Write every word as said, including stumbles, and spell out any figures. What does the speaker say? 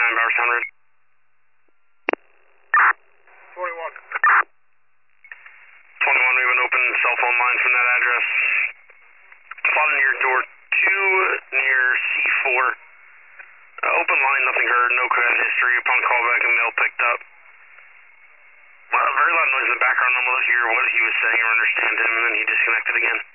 nine Bowers Town Road. twenty-one. twenty-one, we have an open cell phone line from that address. Spotted near door two, near C four. Uh, open line, nothing heard, no credit history. Upon callback, a mail picked up. Uh, very loud noise in the background, unable to hear what he was saying or understand him, and then he disconnected again.